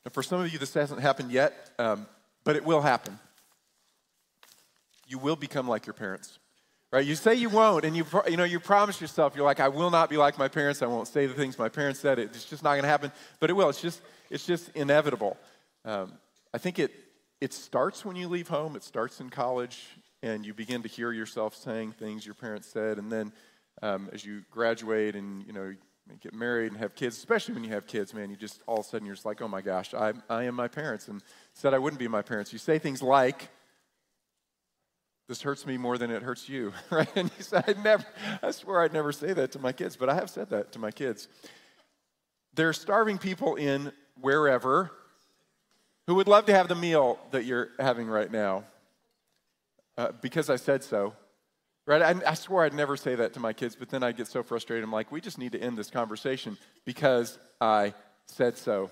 And for some of you, this hasn't happened yet, but it will happen. You will become like your parents, right? You say you won't, and you promise yourself, you're like, I will not be like my parents. I won't say the things my parents said. It's just not going to happen, but it will. It's just inevitable. I think it starts when you leave home. It starts in college, and you begin to hear yourself saying things your parents said, and then as you graduate and get married and have kids, especially when you have kids, man, you just all of a sudden you're just like, oh my gosh, I am my parents, and said I wouldn't be my parents. You say things like, this hurts me more than it hurts you, right? And you say, I swear I'd never say that to my kids, but I have said that to my kids. There are starving people in wherever who would love to have the meal that you're having right now because I said so. Right? I swore I'd never say that to my kids, but then I get so frustrated. I'm like, we just need to end this conversation because I said so.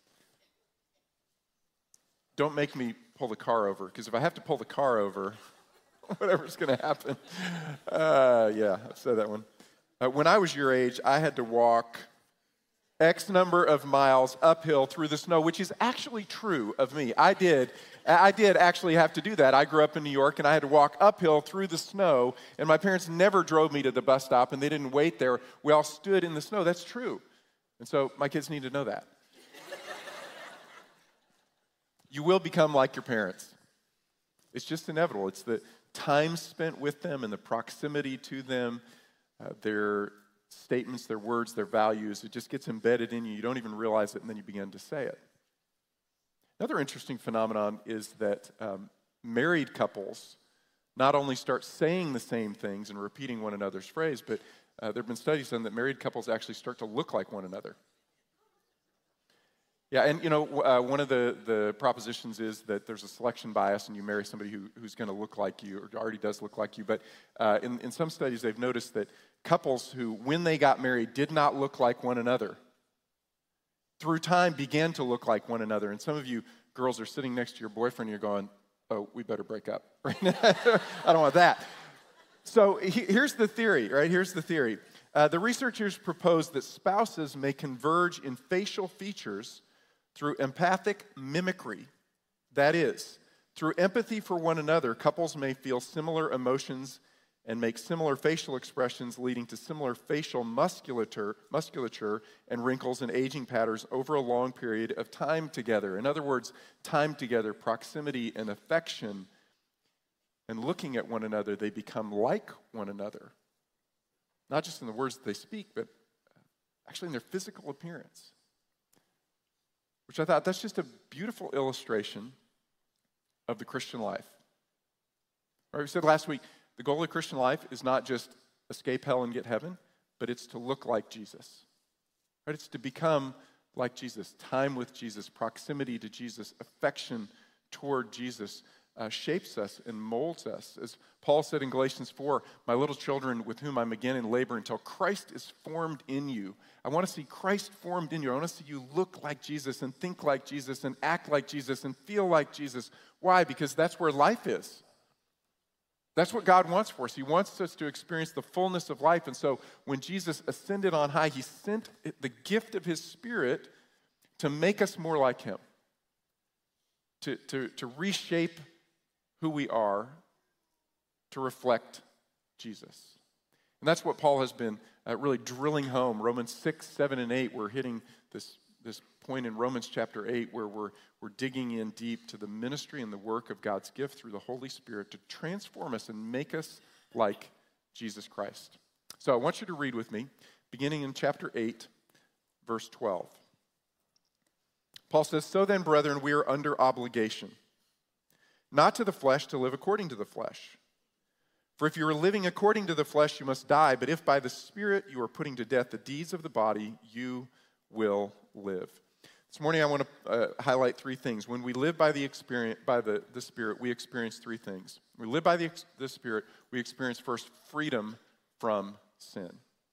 Don't make me pull the car over, because if I have to pull the car over, whatever's going to happen. Yeah, I've said that one. When I was your age, I had to walk X number of miles uphill through the snow, which is actually true of me. I did actually have to do that. I grew up in New York, and I had to walk uphill through the snow, and my parents never drove me to the bus stop, and they didn't wait there. We all stood in the snow. That's true. And so my kids need to know that. You will become like your parents. It's just inevitable. It's the time spent with them and the proximity to them, their statements, their words, their values. It just gets embedded in you. You don't even realize it, and then you begin to say it. Another interesting phenomenon is that married couples not only start saying the same things and repeating one another's phrase, but there have been studies done that married couples actually start to look like one another. Yeah, and one of the propositions is that there's a selection bias, and you marry somebody who's going to look like you or already does look like you. But in some studies, they've noticed that couples who, when they got married, did not look like one another, through time began to look like one another. And some of you girls are sitting next to your boyfriend, and you're going, oh, we better break up. Right? I don't want that. So here's the theory, right? Here's the theory. The researchers propose that spouses may converge in facial features through empathic mimicry. That is, through empathy for one another, couples may feel similar emotions and make similar facial expressions, leading to similar facial musculature and wrinkles and aging patterns over a long period of time together. In other words, time together, proximity and affection, and looking at one another, they become like one another. Not just in the words that they speak, but actually in their physical appearance. Which I thought, that's just a beautiful illustration of the Christian life. Right, we said last week, the goal of the Christian life is not just escape hell and get heaven, but it's to look like Jesus. Right? It's to become like Jesus. Time with Jesus, proximity to Jesus, affection toward Jesus shapes us and molds us. As Paul said in Galatians 4, my little children with whom I'm again in labor until Christ is formed in you. I want to see Christ formed in you. I want to see you look like Jesus and think like Jesus and act like Jesus and feel like Jesus. Why? Because that's where life is. That's what God wants for us. He wants us to experience the fullness of life. And so when Jesus ascended on high, he sent the gift of his Spirit to make us more like him, to reshape who we are, to reflect Jesus. And that's what Paul has been really drilling home. Romans 6, 7, and 8, we're hitting this point in Romans chapter 8 where we're digging in deep to the ministry and the work of God's gift through the Holy Spirit to transform us and make us like Jesus Christ. So I want you to read with me, beginning in chapter 8, verse 12. Paul says, so then, brethren, we are under obligation, not to the flesh to live according to the flesh. For if you are living according to the flesh, you must die. But if by the Spirit you are putting to death the deeds of the body, you will live. This morning I want to highlight three things. When we live by the Spirit, we experience three things. When we live by the Spirit, we experience first freedom from sin.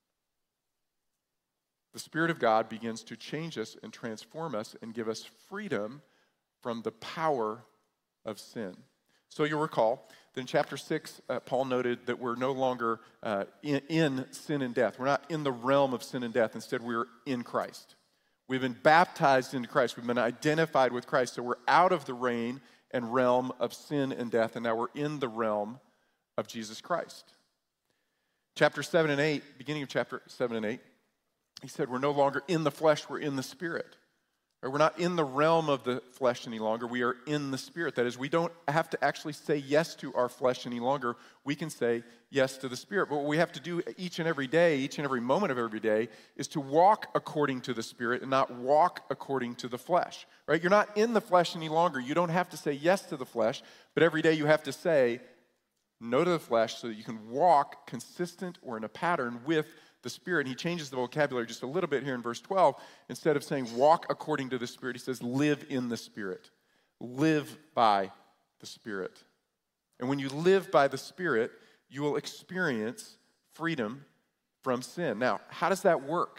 The Spirit of God begins to change us and transform us and give us freedom from the power of sin. So you'll recall that in chapter 6, Paul noted that we're no longer in sin and death. We're not in the realm of sin and death. Instead, we're in Christ. We've been baptized into Christ. We've been identified with Christ. So we're out of the reign and realm of sin and death, and now we're in the realm of Jesus Christ. Chapter 7 and 8, beginning of chapter 7 and 8, he said we're no longer in the flesh, we're in the Spirit. Or we're not in the realm of the flesh any longer, we are in the Spirit. That is, we don't have to actually say yes to our flesh any longer. We can say yes to the Spirit. But what we have to do each and every day, each and every moment of every day, is to walk according to the Spirit and not walk according to the flesh. Right? You're not in the flesh any longer. You don't have to say yes to the flesh, but every day you have to say no to the flesh so that you can walk consistent or in a pattern with the Spirit. And he changes the vocabulary just a little bit here in verse 12. Instead of saying walk according to the Spirit, he says live in the Spirit. Live by the Spirit. And when you live by the Spirit, you will experience freedom from sin. Now, how does that work?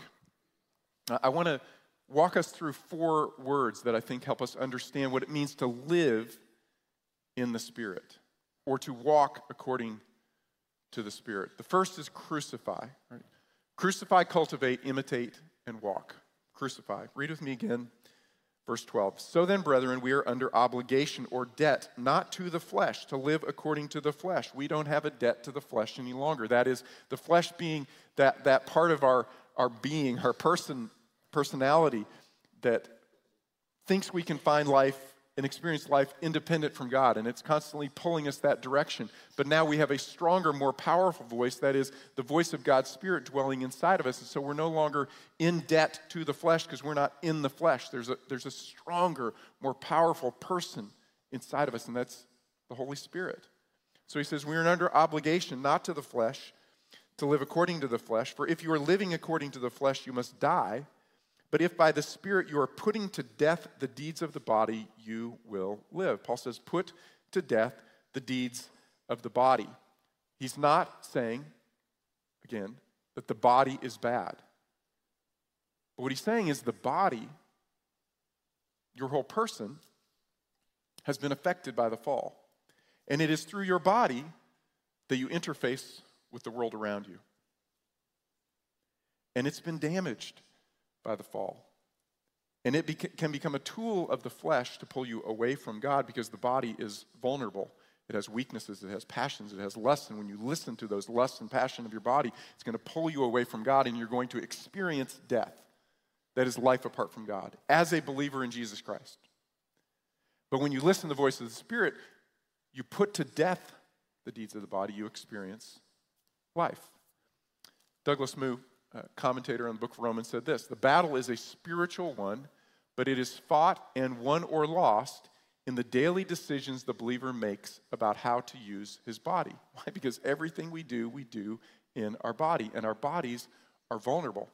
I want to walk us through 4 words that I think help us understand what it means to live in the Spirit or to walk according to the Spirit. The first is crucify. Right? Crucify, cultivate, imitate, and walk. Crucify. Read with me again, verse 12. So then, brethren, we are under obligation or debt, not to the flesh, to live according to the flesh. We don't have a debt to the flesh any longer. That is, the flesh being that part of our being, our personality that thinks we can find life and experience life independent from God, and it's constantly pulling us that direction. But now we have a stronger, more powerful voice, that is the voice of God's Spirit dwelling inside of us, and so we're no longer in debt to the flesh because we're not in the flesh. There's a stronger, more powerful person inside of us, and that's the Holy Spirit. So he says, we are under obligation, not to the flesh, to live according to the flesh, for if you are living according to the flesh, you must die. But if by the Spirit you are putting to death the deeds of the body, you will live. Paul says, put to death the deeds of the body. He's not saying, again, that the body is bad. But what he's saying is the body, your whole person, has been affected by the fall. And it is through your body that you interface with the world around you. And it's been damaged by the fall. And it can become a tool of the flesh to pull you away from God because the body is vulnerable. It has weaknesses, it has passions, it has lusts, and when you listen to those lusts and passion of your body, it's going to pull you away from God and you're going to experience death. That is life apart from God, as a believer in Jesus Christ. But when you listen to the voice of the Spirit, you put to death the deeds of the body, you experience life. Douglas Moo, commentator on the book of Romans, said this: the battle is a spiritual one, but it is fought and won or lost in the daily decisions the believer makes about how to use his body. Why? Because everything we do in our body, and our bodies are vulnerable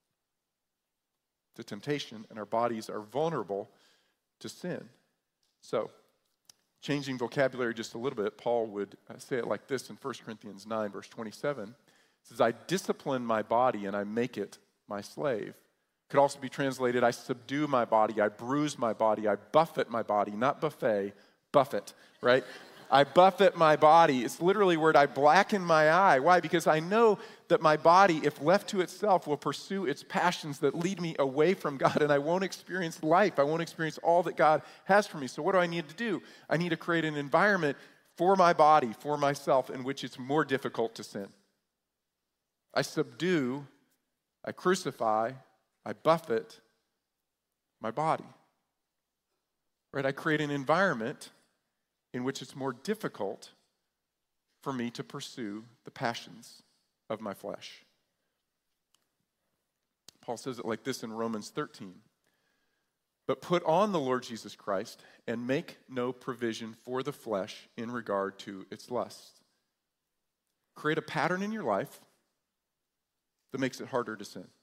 to temptation, and our bodies are vulnerable to sin. So, changing vocabulary just a little bit, Paul would say it like this in 1 Corinthians 9, verse 27. It says, I discipline my body and I make it my slave. Could also be translated, I subdue my body, I bruise my body, I buffet my body, not buffet, buffet, right? I buffet my body. It's literally word, I blacken my eye. Why? Because I know that my body, if left to itself, will pursue its passions that lead me away from God, and I won't experience life. I won't experience all that God has for me. So what do I need to do? I need to create an environment for my body, for myself, in which it's more difficult to sin. I subdue, I crucify, I buffet my body. Right? I create an environment in which it's more difficult for me to pursue the passions of my flesh. Paul says it like this in Romans 13. But put on the Lord Jesus Christ and make no provision for the flesh in regard to its lusts. Create a pattern in your life that makes it harder to sin.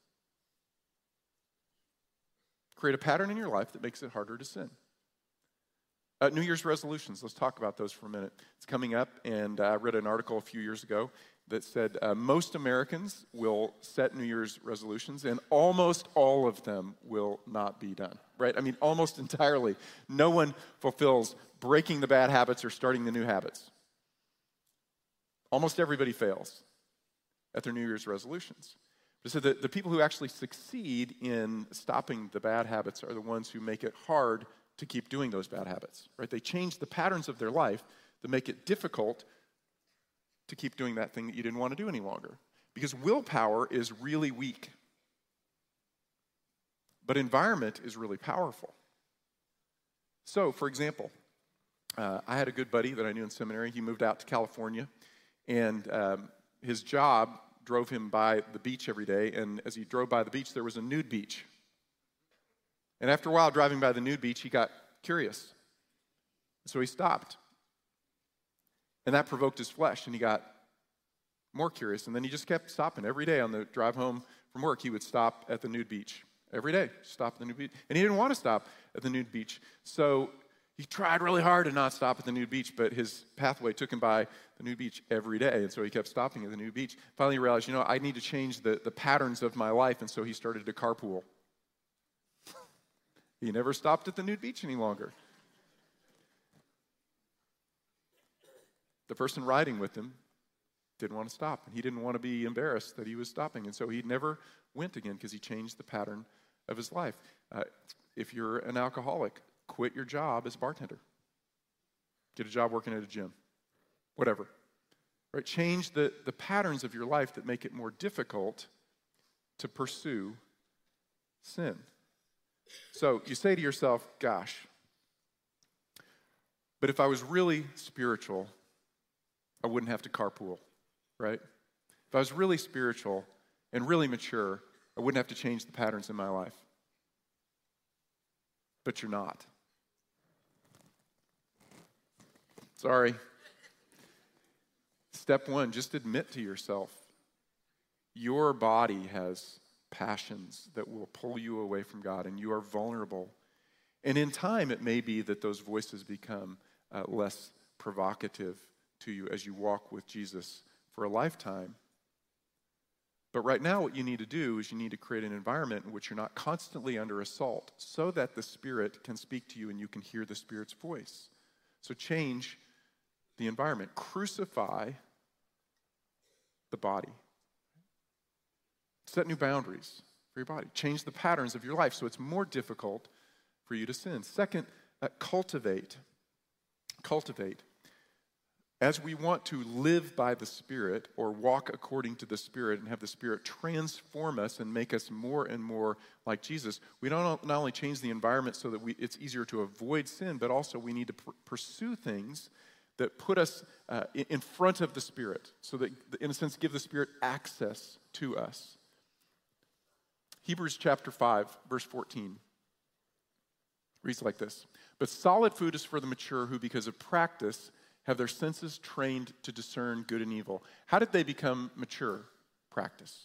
Create a pattern in your life that makes it harder to sin. New Year's resolutions, let's talk about those for a minute. It's coming up, and I read an article a few years ago that said most Americans will set New Year's resolutions, and almost all of them will not be done, right? I mean, almost entirely. No one fulfills breaking the bad habits or starting the new habits. Almost everybody fails at their New Year's resolutions. So the people who actually succeed in stopping the bad habits are the ones who make it hard to keep doing those bad habits, right? They change the patterns of their life that make it difficult to keep doing that thing that you didn't want to do any longer. Because willpower is really weak. But environment is really powerful. So, for example, I had a good buddy that I knew in seminary. He moved out to California, and his job drove him by the beach every day, and as he drove by the beach, there was a nude beach. And after a while driving by the nude beach, he got curious. So he stopped. And that provoked his flesh, and he got more curious. And then he just kept stopping every day on the drive home from work. He would stop at the nude beach. Every day, stop at the nude beach. And he didn't want to stop at the nude beach. So he tried really hard to not stop at the nude beach, but his pathway took him by the nude beach every day. And so he kept stopping at the nude beach. Finally, he realized, I need to change the patterns of my life. And so he started to carpool. He never stopped at the nude beach any longer. The person riding with him didn't want to stop, and he didn't want to be embarrassed that he was stopping, and so he never went again because he changed the pattern of his life. If you're an alcoholic, quit your job as a bartender. Get a job working at a gym. Whatever. Right? Change the patterns of your life that make it more difficult to pursue sin. So you say to yourself, gosh, but if I was really spiritual, I wouldn't have to carpool, right? If I was really spiritual and really mature, I wouldn't have to change the patterns in my life. But you're not. Sorry. Step one, just admit to yourself, your body has passions that will pull you away from God, and you are vulnerable. And in time, it may be that those voices become less provocative to you as you walk with Jesus for a lifetime. But right now, what you need to do is you need to create an environment in which you're not constantly under assault so that the Spirit can speak to you and you can hear the Spirit's voice. So change the environment. Crucify the body. Set new boundaries for your body. Change the patterns of your life so it's more difficult for you to sin. Second, cultivate. Cultivate. As we want to live by the Spirit or walk according to the Spirit and have the Spirit transform us and make us more and more like Jesus, we don't not only change the environment so that it's easier to avoid sin, but also we need to pursue things that put us in front of the Spirit so that, in a sense, give the Spirit access to us. Hebrews chapter 5, verse 14 reads like this. But solid food is for the mature who, because of practice, have their senses trained to discern good and evil. How did they become mature? Practice.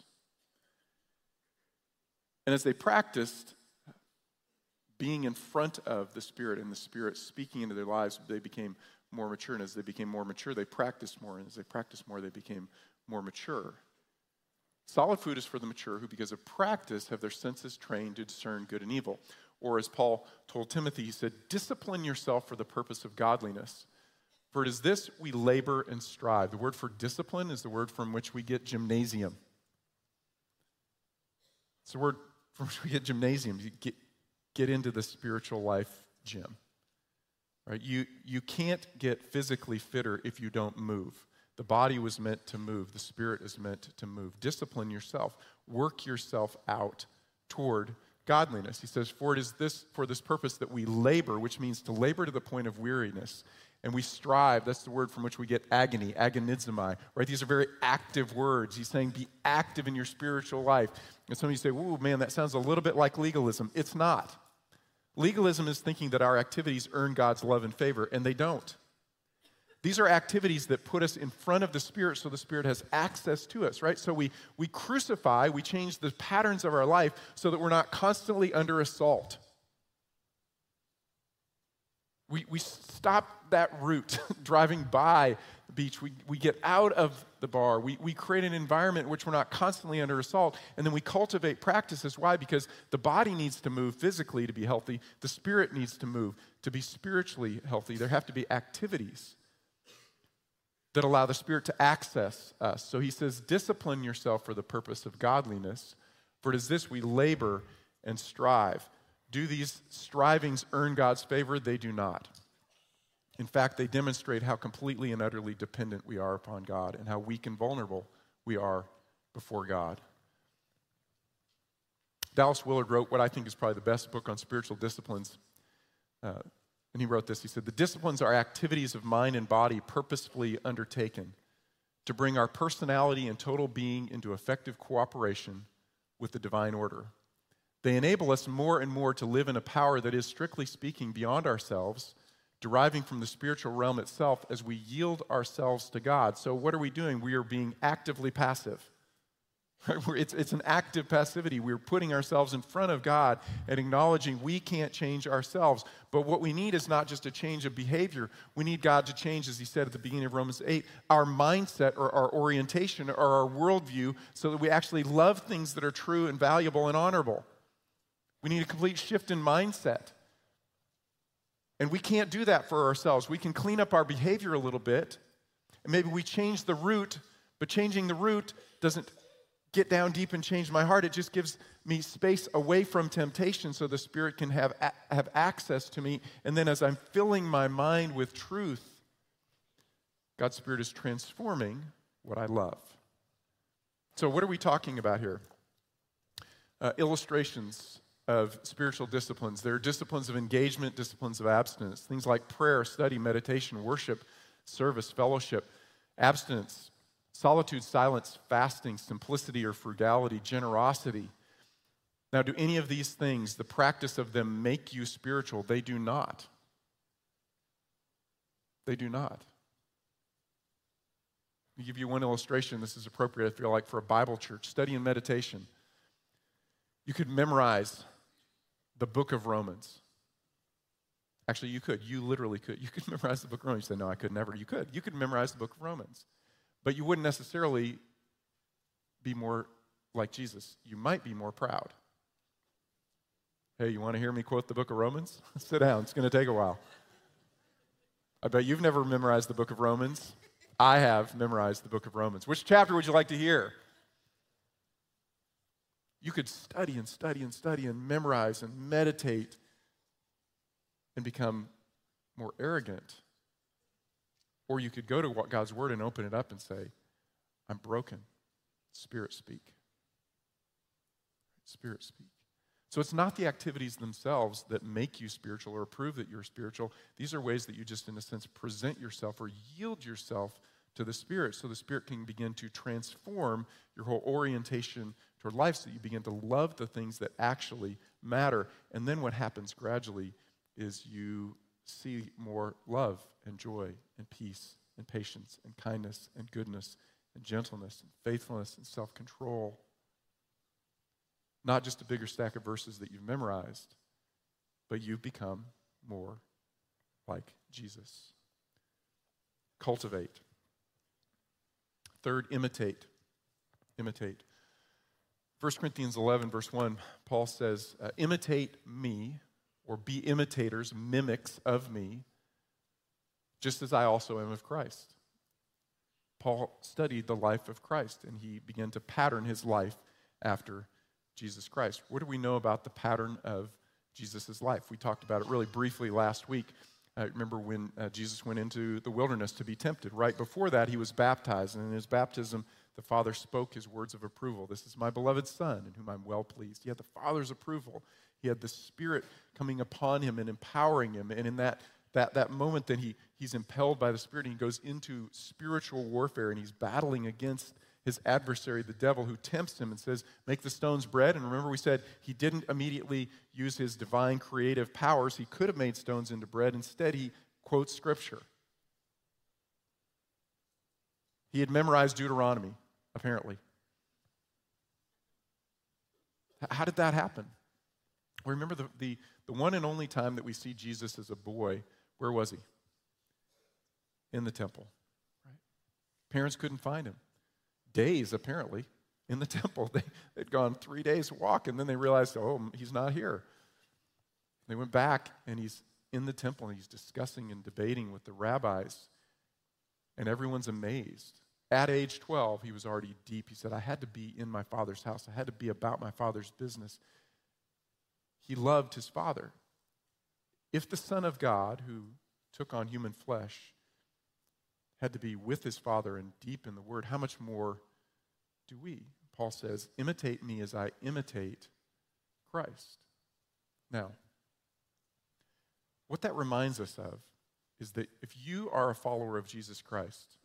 And as they practiced being in front of the Spirit and the Spirit speaking into their lives, they became more mature. And as they became more mature, they practiced more. And as they practiced more, they became more mature. Solid food is for the mature who, because of practice, have their senses trained to discern good and evil. Or as Paul told Timothy, he said, discipline yourself for the purpose of godliness. For it is this we labor and strive. The word for discipline is the word from which we get gymnasium. It's the word from which we get gymnasium. You get into the spiritual life gym. Right? You can't get physically fitter if you don't move. The body was meant to move. The Spirit is meant to move. Discipline yourself. Work yourself out toward godliness. He says, for it is for this purpose that we labor, which means to labor to the point of weariness. And we strive. That's the word from which we get agony, agonizomai. Right? These are very active words. He's saying be active in your spiritual life. And some of you say, "Ooh, man, that sounds a little bit like legalism." It's not. Legalism is thinking that our activities earn God's love and favor, and they don't. These are activities that put us in front of the Spirit so the Spirit has access to us, right? So we crucify, we change the patterns of our life so that we're not constantly under assault. We stop that route driving by the beach. We get out of the bar. We create an environment in which we're not constantly under assault, and then we cultivate practices. Why? Because the body needs to move physically to be healthy. The Spirit needs to move to be spiritually healthy. There have to be activities. that allow the Spirit to access us. So he says, discipline yourself for the purpose of godliness, for it is this we labor and strive. Do these strivings earn God's favor? They do not. In fact, they demonstrate how completely and utterly dependent we are upon God and how weak and vulnerable we are before God. Dallas Willard wrote what I think is probably the best book on spiritual disciplines. And he wrote this. He said, the disciplines are activities of mind and body purposefully undertaken to bring our personality and total being into effective cooperation with the divine order. They enable us more and more to live in a power that is, strictly speaking, beyond ourselves, deriving from the spiritual realm itself as we yield ourselves to God. So what are we doing? We are being actively passive. It's an active passivity. We're putting ourselves in front of God and acknowledging we can't change ourselves. But what we need is not just a change of behavior. We need God to change, as he said at the beginning of Romans 8, our mindset or our orientation or our worldview so that we actually love things that are true and valuable and honorable. We need a complete shift in mindset. And we can't do that for ourselves. We can clean up our behavior a little bit, and maybe we change the root, but changing the root doesn't get down deep and change my heart. It just gives me space away from temptation so the Spirit can have access to me. And then as I'm filling my mind with truth, God's Spirit is transforming what I love. So what are we talking about here? Illustrations of spiritual disciplines. There are disciplines of engagement, disciplines of abstinence, things like prayer, study, meditation, worship, service, fellowship, abstinence, solitude, silence, fasting, simplicity or frugality, generosity. Now, do any of these things, the practice of them, make you spiritual? They do not. They do not. I'll give you one illustration. This is appropriate, I feel like, for a Bible church. Study and meditation. You could memorize the book of Romans. Actually, you could. You literally could. You could memorize the book of Romans. You say, no, I could never. You could. You could memorize the book of Romans. But you wouldn't necessarily be more like Jesus. You might be more proud. Hey, you want to hear me quote the book of Romans? Sit down. It's going to take a while. I bet you've never memorized the book of Romans. I have memorized the book of Romans. Which chapter would you like to hear? You could study and study and study and memorize and meditate and become more arrogant. Or you could go to God's Word and open it up and say, I'm broken. Spirit, speak. Spirit, speak. So it's not the activities themselves that make you spiritual or prove that you're spiritual. These are ways that you just, in a sense, present yourself or yield yourself to the Spirit so the Spirit can begin to transform your whole orientation toward life so that you begin to love the things that actually matter. And then what happens gradually is you see more love and joy and peace and patience and kindness and goodness and gentleness and faithfulness and self-control. Not just a bigger stack of verses that you've memorized, but you've become more like Jesus. Cultivate. Third, imitate. Imitate. 1 Corinthians 11, verse 1, Paul says, imitate me, or be imitators, mimics of me, just as I also am of Christ. Paul studied the life of Christ, and he began to pattern his life after Jesus Christ. What do we know about the pattern of Jesus' life? We talked about it really briefly last week. Remember when Jesus went into the wilderness to be tempted. Right before that, he was baptized, and in his baptism, the Father spoke his words of approval. This is my beloved Son, in whom I'm well pleased. He had the Father's approval. He had the Spirit coming upon him and empowering him. And in that moment that he's impelled by the Spirit, and he goes into spiritual warfare, and he's battling against his adversary, the devil, who tempts him and says, make the stones bread. And remember, we said he didn't immediately use his divine creative powers. He could have made stones into bread. Instead, he quotes Scripture. He had memorized Deuteronomy, apparently. How did that happen? Well, remember the one and only time that we see Jesus as a boy, where was he? In the temple. Right? Parents couldn't find him. Days, apparently, in the temple. They'd gone 3 days walk, and then they realized, oh, he's not here. They went back, and he's in the temple, and he's discussing and debating with the rabbis. And everyone's amazed. At age 12, he was already deep. He said, I had to be in my Father's house. I had to be about my Father's business. He loved his Father. If the Son of God, who took on human flesh, had to be with his Father and deep in the Word, how much more do we? Paul says, imitate me as I imitate Christ. Now, what that reminds us of is that if you are a follower of Jesus Christ,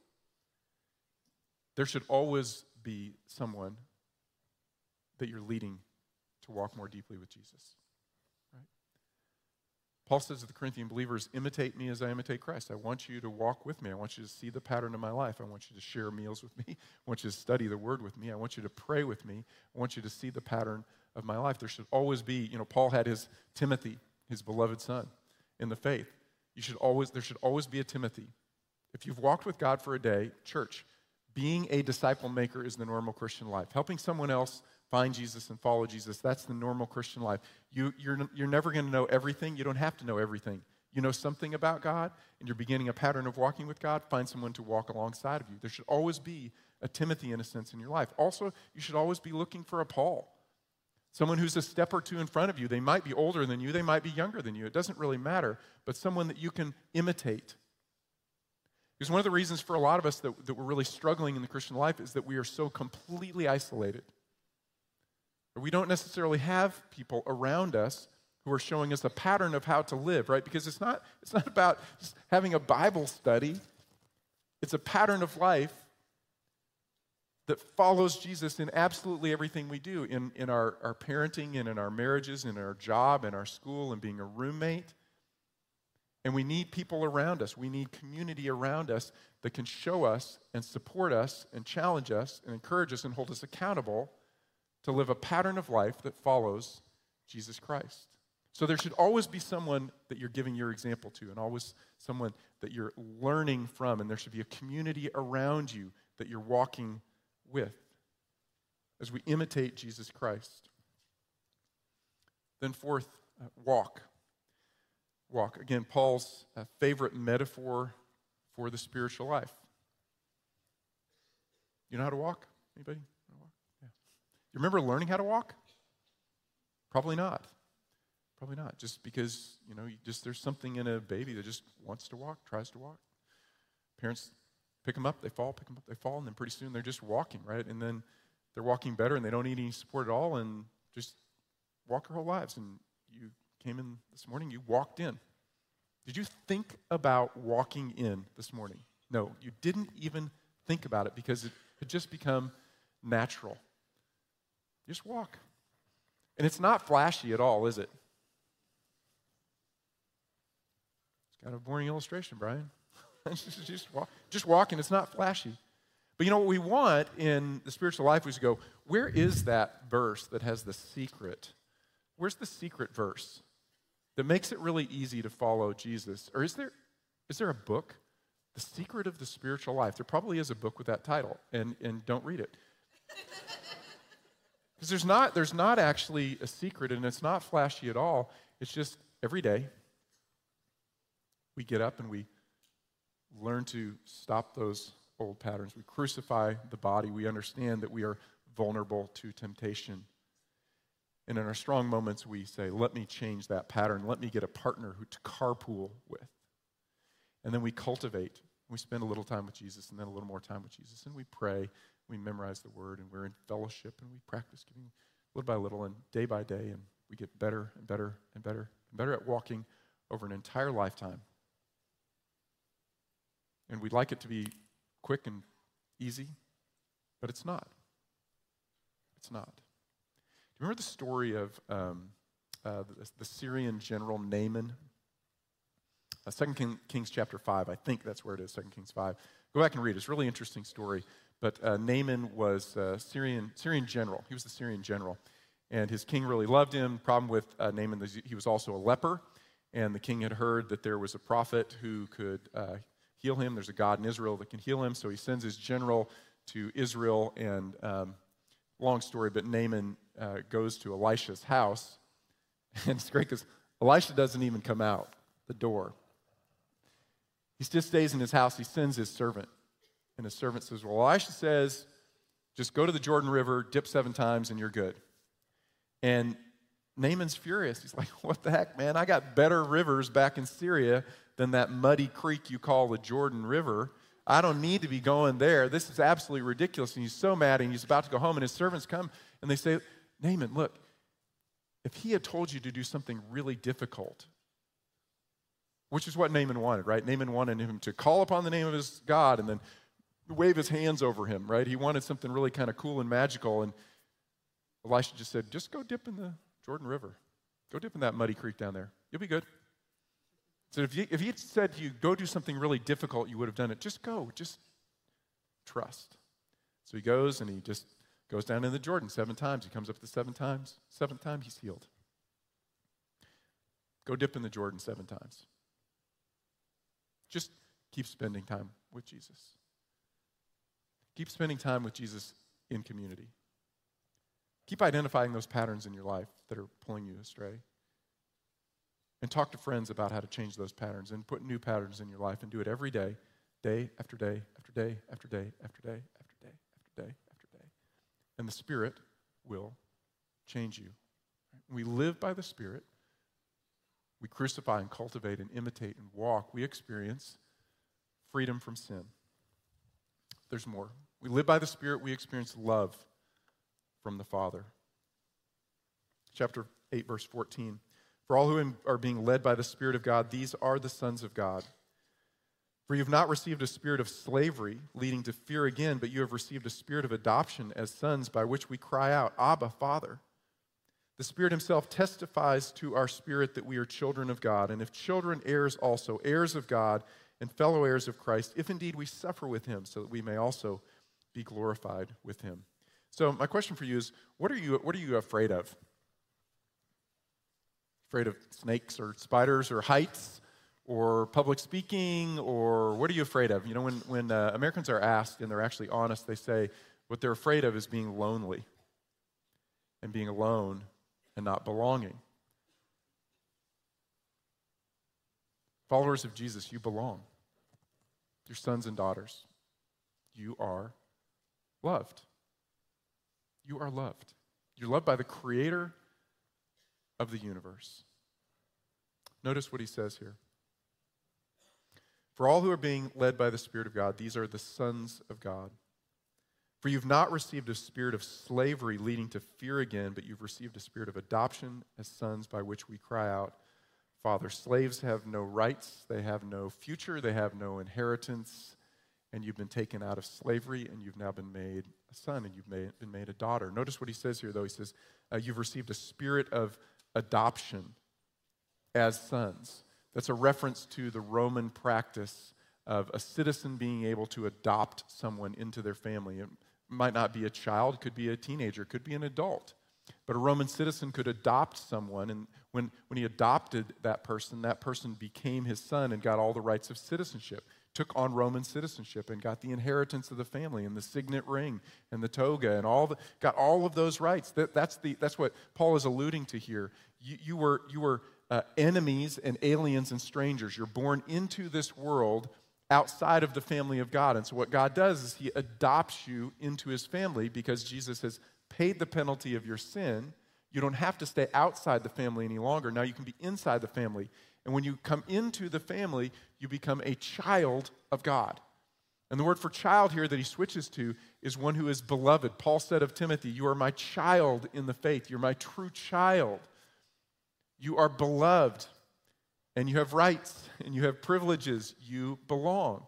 there should always be someone that you're leading to walk more deeply with Jesus. Right? Paul says to the Corinthian believers, imitate me as I imitate Christ. I want you to walk with me. I want you to see the pattern of my life. I want you to share meals with me. I want you to study the Word with me. I want you to pray with me. I want you to see the pattern of my life. There should always be, Paul had his Timothy, his beloved son, in the faith. There should always be a Timothy. If you've walked with God for a day, church, being a disciple maker is the normal Christian life. Helping someone else find Jesus and follow Jesus, that's the normal Christian life. You're never going to know everything. You don't have to know everything. You know something about God, and you're beginning a pattern of walking with God, find someone to walk alongside of you. There should always be a Timothy, in a sense, in your life. Also, you should always be looking for a Paul, someone who's a step or two in front of you. They might be older than you. They might be younger than you. It doesn't really matter, but someone that you can imitate. Because one of the reasons for a lot of us that we're really struggling in the Christian life is that we are so completely isolated. We don't necessarily have people around us who are showing us a pattern of how to live, right? Because it's not about just having a Bible study. It's a pattern of life that follows Jesus in absolutely everything we do, in our parenting and in our marriages, in our job, in our school, and being a roommate. And we need people around us. We need community around us that can show us and support us and challenge us and encourage us and hold us accountable to live a pattern of life that follows Jesus Christ. So there should always be someone that you're giving your example to, and always someone that you're learning from, and there should be a community around you that you're walking with as we imitate Jesus Christ. Then fourth, walk. Walk. Again, Paul's favorite metaphor for the spiritual life. You know how to walk? Anybody? Yeah. You remember learning how to walk? Probably not. Probably not. Just because, there's something in a baby that just wants to walk, tries to walk. Parents pick them up, they fall, pick them up, they fall, and then pretty soon they're just walking, right? And then they're walking better and they don't need any support at all and just walk their whole lives. And you came in this morning, you walked in. Did you think about walking in this morning? No, you didn't even think about it because it had just become natural. Just walk. And it's not flashy at all, is it? It's kind of a boring illustration, Brian. just walk, and it's not flashy. But what we want in the spiritual life is to go, where is that verse that has the secret? Where's the secret verse that makes it really easy to follow Jesus? Or is there a book, The Secret of the Spiritual Life? There probably is a book with that title, and don't read it. Because there's not actually a secret, and it's not flashy at all. It's just every day we get up and we learn to stop those old patterns. We crucify the body. We understand that we are vulnerable to temptation. And in our strong moments, we say, let me change that pattern. Let me get a partner to carpool with. And then we cultivate. We spend a little time with Jesus and then a little more time with Jesus. And we pray. We memorize the Word. And we're in fellowship. And we practice getting little by little and day by day. And we get better and better and better and better at walking over an entire lifetime. And we'd like it to be quick and easy, but it's not. It's not. Do you remember the story of the Syrian general Naaman? 2 Kings chapter 5, I think that's where it is, 2 Kings 5. Go back and read it. It's a really interesting story. But Naaman was a Syrian general. He was the Syrian general. And his king really loved him. Problem with Naaman is he was also a leper. And the king had heard that there was a prophet who could heal him. There's a God in Israel that can heal him. So he sends his general to Israel. And long story, but Naaman goes to Elisha's house. And it's great because Elisha doesn't even come out the door. He just stays in his house. He sends his servant. And his servant says, well, Elisha says, just go to the Jordan River, dip 7 times, and you're good. And Naaman's furious. He's like, what the heck, man? I got better rivers back in Syria than that muddy creek you call the Jordan River. I don't need to be going there. This is absolutely ridiculous. And he's so mad, and he's about to go home, and his servants come, and they say, Naaman, look, if he had told you to do something really difficult, which is what Naaman wanted, right? Naaman wanted him to call upon the name of his God and then wave his hands over him, right? He wanted something really kind of cool and magical, and Elisha just said, just go dip in the Jordan River. Go dip in that muddy creek down there. You'll be good. So if he had said to you, go do something really difficult, you would have done it. Just go. Just trust. So he goes, and he just goes down in the Jordan 7 times. He comes up the 7 times. 7th time, he's healed. Go dip in the Jordan 7 times. Just keep spending time with Jesus. Keep spending time with Jesus in community. Keep identifying those patterns in your life that are pulling you astray. And talk to friends about how to change those patterns and put new patterns in your life and do it every day, day after day after day after day after day after day after day after day. And the Spirit will change you. We live by the Spirit. We crucify and cultivate and imitate and walk. We experience freedom from sin. There's more. We live by the Spirit. We experience love from the Father. Chapter 8, verse 14. For all who are being led by the Spirit of God, these are the sons of God. For you have not received a spirit of slavery, leading to fear again, but you have received a spirit of adoption as sons, by which we cry out, Abba, Father. The Spirit himself testifies to our spirit that we are children of God, and if children, heirs also, heirs of God, and fellow heirs of Christ, if indeed we suffer with him, so that we may also be glorified with him. So my question for you is, what are you afraid of? Afraid of snakes or spiders or heights or public speaking, or what are you afraid of? You know, when Americans are asked, and they're actually honest, they say what they're afraid of is being lonely and being alone and not belonging. Followers of Jesus, you belong. You're sons and daughters. You are loved. You are loved. You're loved by the Creator of the universe. Notice what he says here. For all who are being led by the Spirit of God, these are the sons of God. For you've not received a spirit of slavery leading to fear again, but you've received a spirit of adoption as sons, by which we cry out, Father. Slaves have no rights, they have no future, they have no inheritance, and you've been taken out of slavery, and you've now been made a son, and you've been made a daughter. Notice what he says here, though. He says, you've received a spirit of adoption as sons. That's a reference to the Roman practice of a citizen being able to adopt someone into their family. It might not be a child, could be a teenager, could be an adult. But a Roman citizen could adopt someone, and when he adopted that person became his son and got all the rights of citizenship, took on Roman citizenship and got the inheritance of the family and the signet ring and the toga and got all of those rights. That's what Paul is alluding to here. You were enemies and aliens and strangers. You're born into this world outside of the family of God. And so what God does is he adopts you into his family because Jesus has paid the penalty of your sin. You don't have to stay outside the family any longer. Now you can be inside the family. And when you come into the family, you become a child of God. And the word for child here that he switches to is one who is beloved. Paul said of Timothy, you are my child in the faith. You're my true child. You are beloved. And you have rights. And you have privileges. You belong.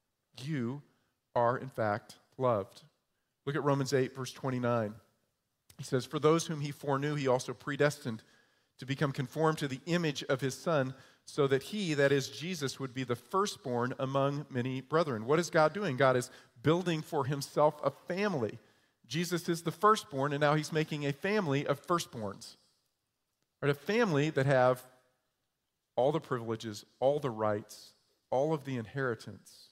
You are, in fact, loved. Look at Romans 8, verse 29. He says, for those whom he foreknew, he also predestined to become conformed to the image of his Son, so that he, that is Jesus, would be the firstborn among many brethren. What is God doing? God is building for himself a family. Jesus is the firstborn, and now he's making a family of firstborns. Right? A family that have all the privileges, all the rights, all of the inheritance,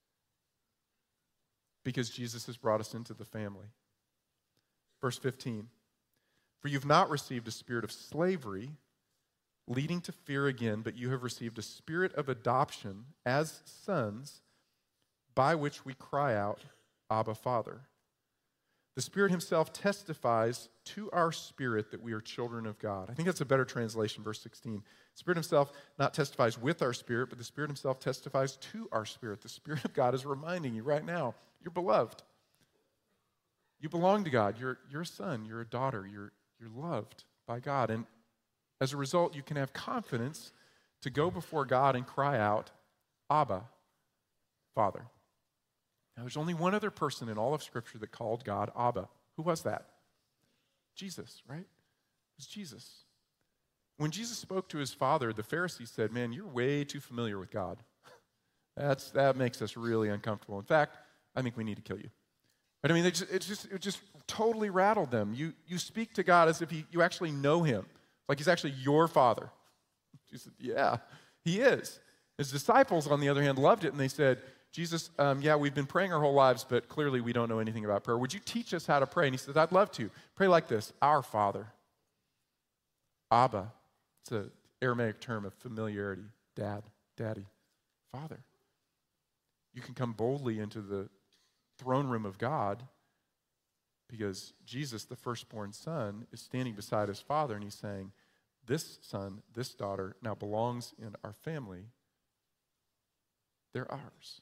because Jesus has brought us into the family. Verse 15, for you've not received a spirit of slavery, leading to fear again, but you have received a spirit of adoption as sons, by which we cry out, Abba, Father. The Spirit himself testifies to our spirit that we are children of God. I think that's a better translation, verse 16. The Spirit himself not testifies with our spirit, but the Spirit himself testifies to our spirit. The Spirit of God is reminding you right now, you're beloved. You belong to God. You're a son. You're a daughter. You're loved by God. And as a result, you can have confidence to go before God and cry out, Abba, Father. Now, there's only one other person in all of Scripture that called God Abba. Who was that? Jesus, right? It was Jesus. When Jesus spoke to his Father, the Pharisees said, man, you're way too familiar with God. That makes us really uncomfortable. In fact, I think we need to kill you. But I mean, it just totally rattled them. You speak to God as if you actually know him, like he's actually your Father. Jesus said, yeah, he is. His disciples, on the other hand, loved it, and they said, Jesus, yeah, we've been praying our whole lives, but clearly we don't know anything about prayer. Would you teach us how to pray? And he said, I'd love to. Pray like this, our Father. Abba. It's an Aramaic term of familiarity. Dad, daddy, Father. You can come boldly into the throne room of God because Jesus, the firstborn son, is standing beside his Father, and he's saying, this son, this daughter now belongs in our family. They're ours.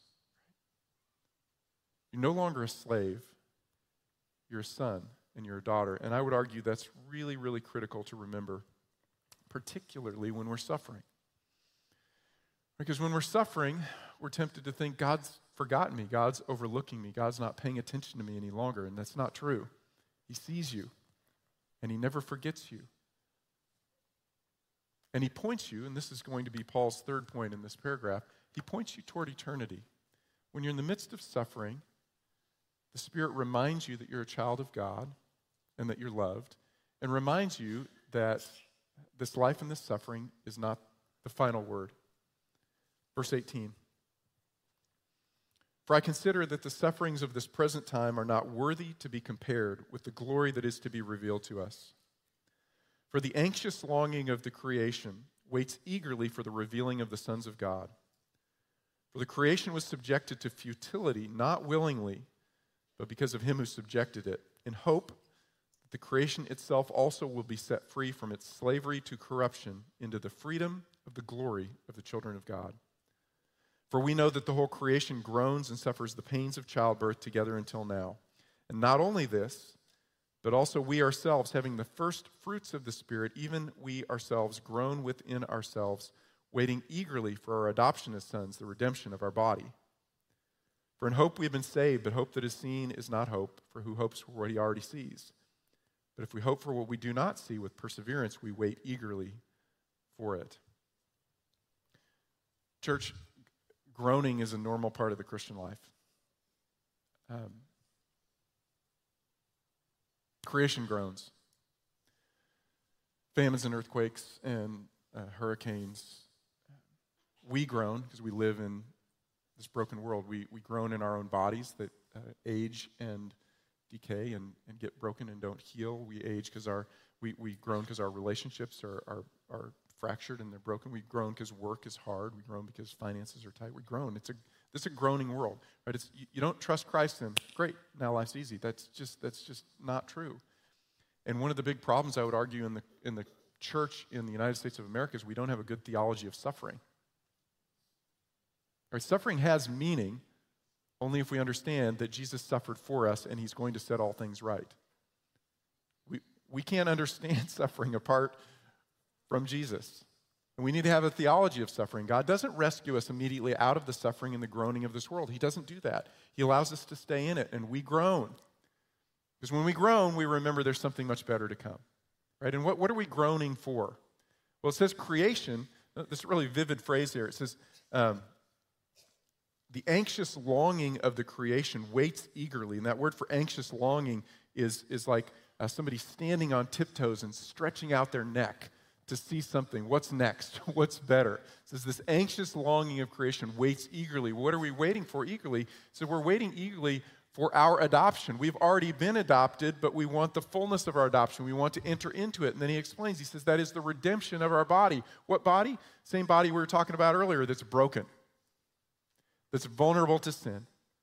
You're no longer a slave. You're a son and you're a daughter. And I would argue that's really, really critical to remember, particularly when we're suffering. Because when we're suffering, we're tempted to think God's forgotten me, God's overlooking me, God's not paying attention to me any longer, and that's not true. He sees you, and he never forgets you. And he points you, and this is going to be Paul's third point in this paragraph, he points you toward eternity. When you're in the midst of suffering, the Spirit reminds you that you're a child of God and that you're loved, and reminds you that this life and this suffering is not the final word. Verse 18. For I consider that the sufferings of this present time are not worthy to be compared with the glory that is to be revealed to us. For the anxious longing of the creation waits eagerly for the revealing of the sons of God. For the creation was subjected to futility, not willingly, but because of him who subjected it, in hope that the creation itself also will be set free from its slavery to corruption into the freedom of the glory of the children of God. For we know that the whole creation groans and suffers the pains of childbirth together until now. And not only this, but also we ourselves, having the first fruits of the Spirit, even we ourselves groan within ourselves, waiting eagerly for our adoption as sons, the redemption of our body. For in hope we have been saved, but hope that is seen is not hope, for who hopes for what he already sees? But if we hope for what we do not see with perseverance, we wait eagerly for it. Church, groaning is a normal part of the Christian life. Creation groans. Famines and earthquakes and hurricanes. We groan because we live in this broken world. We groan in our own bodies that age and decay and get broken and don't heal. We age because we groan because our relationships are fractured and they're broken. We groan because work is hard. We groan because finances are tight. We groan. It's a groaning world, right? You don't trust Christ in. Great, now life's easy. That's just not true. And one of the big problems I would argue in the church in the United States of America is we don't have a good theology of suffering. Right? Suffering has meaning only if we understand that Jesus suffered for us and he's going to set all things right. We can't understand suffering apart from Jesus. And we need to have a theology of suffering. God doesn't rescue us immediately out of the suffering and the groaning of this world. He doesn't do that. He allows us to stay in it, and we groan. Because when we groan, we remember there's something much better to come. Right? And what are we groaning for? Well, it says creation. This really vivid phrase here. It says, the anxious longing of the creation waits eagerly. And that word for anxious longing is like somebody standing on tiptoes and stretching out their neck to see something. What's next? What's better? It says this anxious longing of creation waits eagerly. What are we waiting for eagerly? So we're waiting eagerly for our adoption. We've already been adopted, but we want the fullness of our adoption. We want to enter into it. And then he explains, he says, that is the redemption of our body. What body? Same body we were talking about earlier that's broken, that's vulnerable to sin,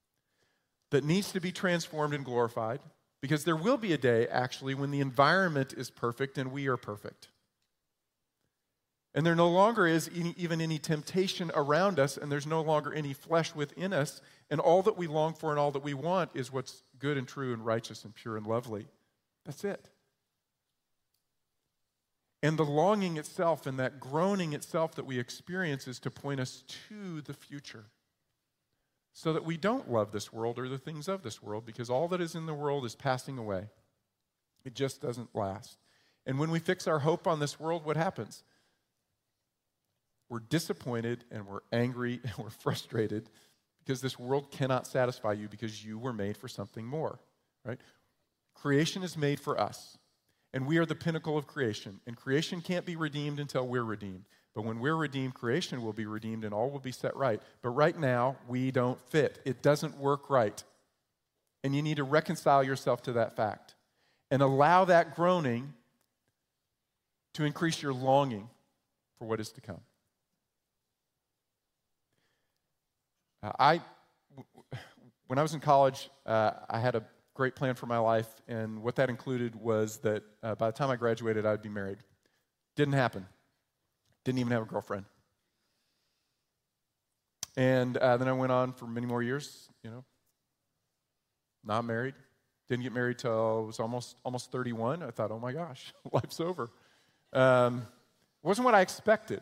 that needs to be transformed and glorified, because there will be a day, actually, when the environment is perfect and we are perfect. And there no longer is even any temptation around us, and there's no longer any flesh within us, and all that we long for and all that we want is what's good and true and righteous and pure and lovely. That's it. And the longing itself and that groaning itself that we experience is to point us to the future, so that we don't love this world or the things of this world, because all that is in the world is passing away. It just doesn't last. And when we fix our hope on this world, what happens? We're disappointed and we're angry and we're frustrated because this world cannot satisfy you, because you were made for something more, right? Creation is made for us, and we are the pinnacle of creation, and creation can't be redeemed until we're redeemed. But when we're redeemed, creation will be redeemed and all will be set right. But right now, we don't fit. It doesn't work right. And you need to reconcile yourself to that fact and allow that groaning to increase your longing for what is to come. When I was in college, I had a great plan for my life, and what that included was that by the time I graduated, I'd be married. Didn't happen. Didn't even have a girlfriend. And then I went on for many more years, not married. Didn't get married till I was almost 31. I thought, oh my gosh, life's over. It wasn't what I expected.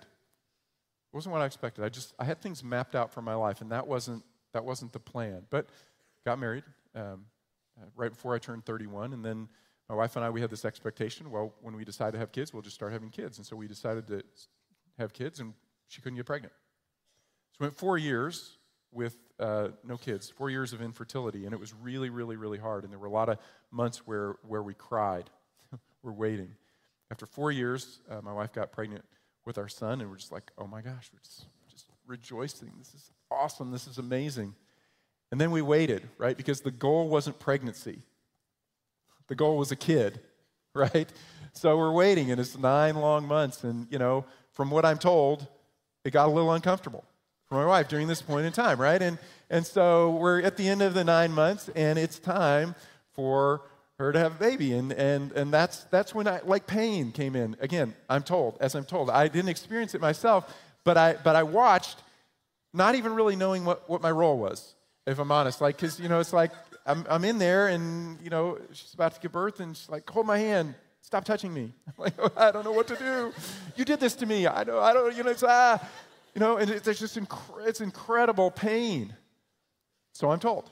I had things mapped out for my life, and that wasn't the plan. But got married right before I turned 31, and then my wife and I, we had this expectation, well, when we decide to have kids, we'll just start having kids. And so we decided to have kids, and she couldn't get pregnant. So we went 4 years with no kids, 4 years of infertility, and it was really, really, really hard. And there were a lot of months where we cried. We're waiting. After 4 years, my wife got pregnant with our son, and we're just like, oh my gosh, we're just rejoicing. This is awesome. This is amazing. And then we waited, right? Because the goal wasn't pregnancy. The goal was a kid, right? So we're waiting, and it's 9 long months. And, from what I'm told, it got a little uncomfortable for my wife during this point in time, right? And so we're at the end of the 9 months, and it's time for her to have a baby. And that's when pain came in. Again, I'm told. I didn't experience it myself, but I watched, not even really knowing what my role was, if I'm honest. Because, it's like I'm in there, and, she's about to give birth, and she's like, hold my hand. Stop touching me. I'm like, oh, I don't know what to do. You did this to me. I don't, and there's just it's incredible pain. So I'm told.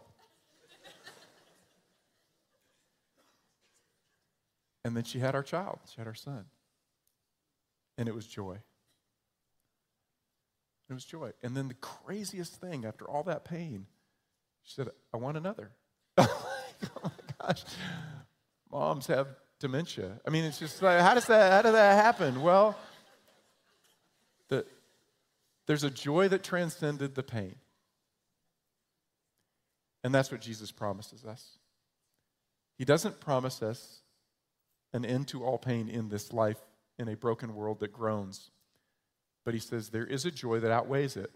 And then she had our child. She had our son. And it was joy. It was joy. And then the craziest thing, after all that pain, she said, I want another. Oh my gosh. Moms have dementia. I mean, it's just like, how did that happen? Well, there's a joy that transcended the pain. And that's what Jesus promises us. He doesn't promise us an end to all pain in this life in a broken world that groans. But he says there is a joy that outweighs it.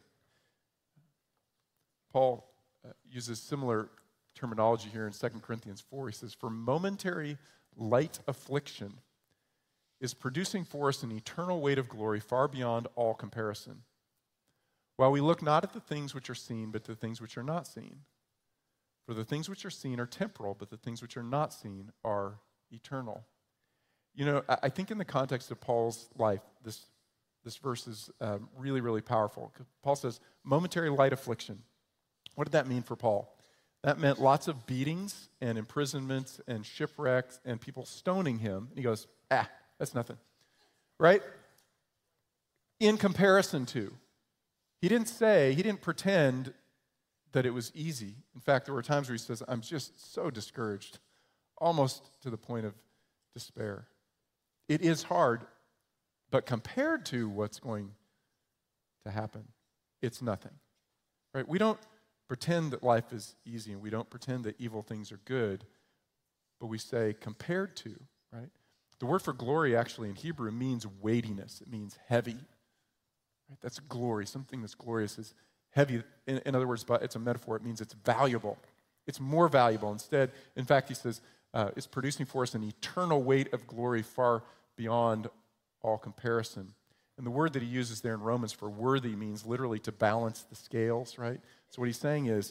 Paul uses similar terminology here in 2 Corinthians 4. He says, for momentary light affliction is producing for us an eternal weight of glory far beyond all comparison. While we look not at the things which are seen, but the things which are not seen. For the things which are seen are temporal, but the things which are not seen are eternal. I think in the context of Paul's life, this verse is really, really powerful. Paul says, momentary light affliction. What did that mean for Paul? That meant lots of beatings and imprisonments and shipwrecks and people stoning him. And he goes, that's nothing, right? In comparison to. He didn't pretend that it was easy. In fact, there were times where he says, I'm just so discouraged, almost to the point of despair. It is hard, but compared to what's going to happen, it's nothing, right? We don't pretend that life is easy, and we don't pretend that evil things are good, but we say compared to, right? The word for glory actually in Hebrew means weightiness. It means heavy, right? That's glory. Something that's glorious is heavy. In other words, but it's a metaphor. It means it's valuable. It's more valuable. Instead, in fact, he says, it's producing for us an eternal weight of glory far beyond all comparison. And the word that he uses there in Romans for worthy means literally to balance the scales, right? So what he's saying is,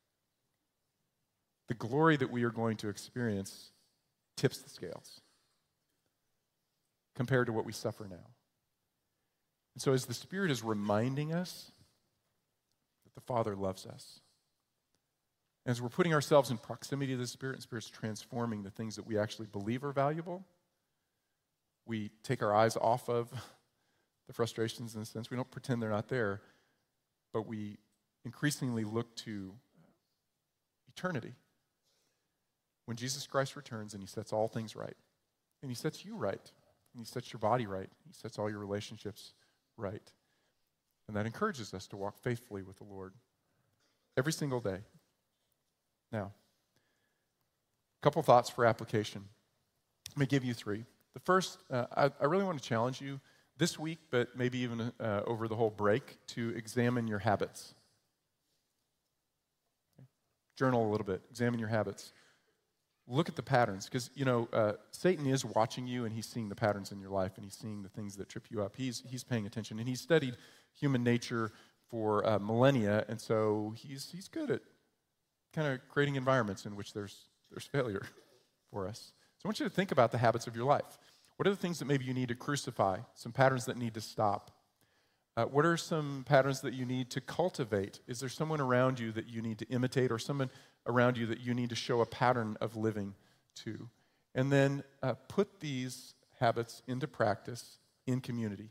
the glory that we are going to experience tips the scales compared to what we suffer now. And so as the Spirit is reminding us that the Father loves us, as we're putting ourselves in proximity to the Spirit, and the Spirit's transforming the things that we actually believe are valuable, we take our eyes off of the frustrations in a sense. We don't pretend they're not there, but we increasingly look to eternity. When Jesus Christ returns and he sets all things right, and he sets you right, and he sets your body right, he sets all your relationships right. And that encourages us to walk faithfully with the Lord every single day. Now, a couple thoughts for application. Let me give you three. The first, I really want to challenge you this week, but maybe even over the whole break, to examine your habits. Journal a little bit. Examine your habits. Look at the patterns, because, Satan is watching you, and he's seeing the patterns in your life, and he's seeing the things that trip you up. He's paying attention, and he's studied human nature for millennia, and so he's good at kind of creating environments in which there's failure for us. So I want you to think about the habits of your life. What are the things that maybe you need to crucify, some patterns that need to stop? What are some patterns that you need to cultivate? Is there someone around you that you need to imitate, or someone around you that you need to show a pattern of living to? And then put these habits into practice in community.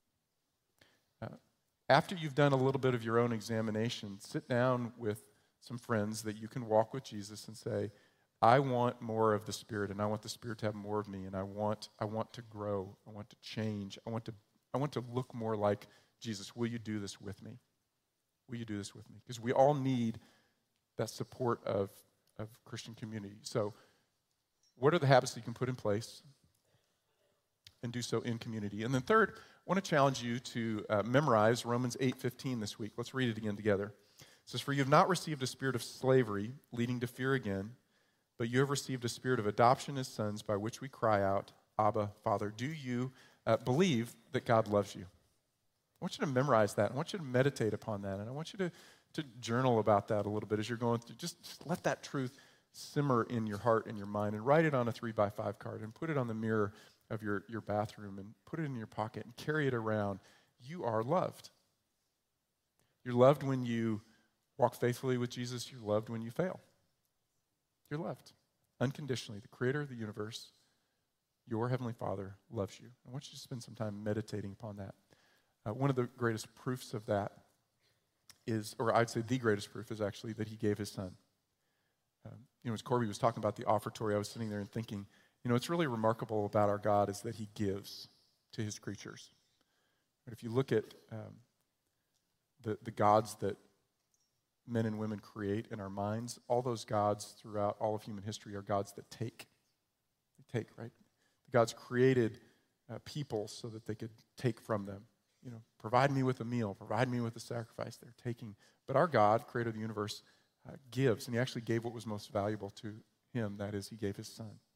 After you've done a little bit of your own examination, sit down with some friends that you can walk with Jesus and say, I want more of the Spirit, and I want the Spirit to have more of me, and I want to grow, I want to change, I want to look more like Jesus. Will you do this with me? Will you do this with me? Because we all need that support of Christian community. So what are the habits that you can put in place and do so in community? And then third, I want to challenge you to memorize Romans 8:15 this week. Let's read it again together. It says, for you have not received a spirit of slavery leading to fear again, but you have received a spirit of adoption as sons, by which we cry out, Abba, Father. Do you believe that God loves you? I want you to memorize that. I want you to meditate upon that. And I want you to journal about that a little bit as you're going through. Just let that truth simmer in your heart and your mind, and write it on a 3x5 card and put it on the mirror of your bathroom and put it in your pocket and carry it around. You are loved. You're loved when you walk faithfully with Jesus. You're loved when you fail. You're loved unconditionally. The creator of the universe, your Heavenly Father, loves you. I want you to spend some time meditating upon that. One of the greatest proofs of that is, or I'd say the greatest proof is actually that he gave his son. As Corby was talking about the offertory, I was sitting there and thinking, what's really remarkable about our God is that he gives to his creatures. But if you look at the gods that men and women create in our minds, all those gods throughout all of human history are gods that take. They take, right? The gods created people so that they could take from them. Provide me with a meal, provide me with a sacrifice. They're taking. But our God, creator of the universe, gives, and he actually gave what was most valuable to him. That is, he gave his son.